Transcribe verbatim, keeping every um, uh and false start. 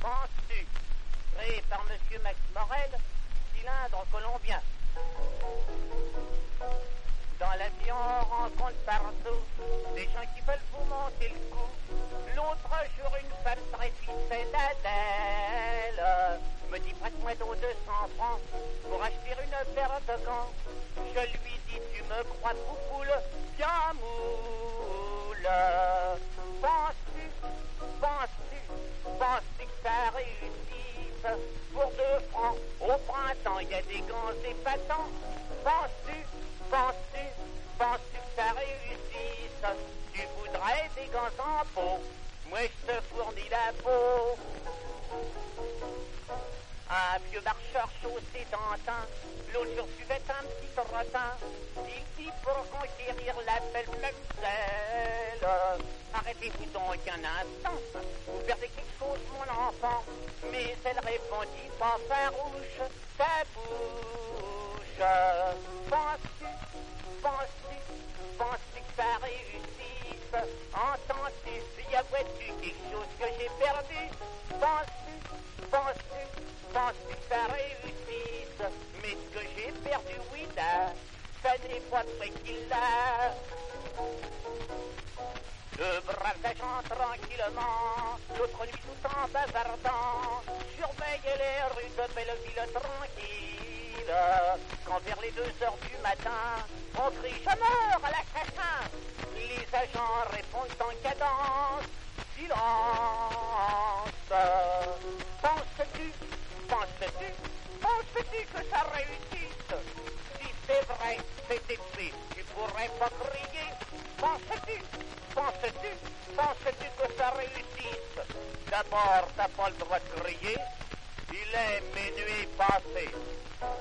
Penses-tu, créé par Monsieur Max Morel, cylindre colombien. Dans la vie on rencontre partout des gens qui veulent vous monter le coup. L'autre jour une femme très fine d'Adèle me dit prête-moi donc deux cents francs pour acheter une paire de gants. Je lui dis tu me crois poupoule, bien moule. Penses-tu, penses-tu, penses-tu que ça réussisse? Pour deux francs au printemps il y a des gants épatants. Penses-tu, penses-tu, penses-tu que ça réussisse? Tu voudrais des gants en peau, moi je te fournis la peau. Un vieux marcheur chaussé d'antin, l'autre jour suivait un petit trottin. Il dit pour conquérir la belle mamselle, arrêtez-vous donc un instant, vous perdez quelque chose mon enfant. Mais elle répondit pas farouche, ta bouche. Penses-tu, penses-tu, penses-tu que ça réussisse? Entends-tu, y a vois-tu quelque chose que j'ai perdu? Penses-tu, penses-tu, penses-tu que ça réussisse? Mais ce que j'ai perdu, oui là, ça n'est pas très qu'il l'a. Le brave agent tranquillement, l'autre nuit tout en bavardant, surveillait les rues de Belleville tranquille. Quand vers les deux heures du matin, on crie « Je meurs à l'assassin !» Les agents répondent en cadence « Silence !» Penses-tu, penses-tu, penses-tu que ça réussisse? Si c'est vrai, c'est écrit, tu pourrais pas crier. Penses-tu, penses-tu, penses-tu que ça réussisse? D'abord, t'as pas le droit de crier, il est minuit passé.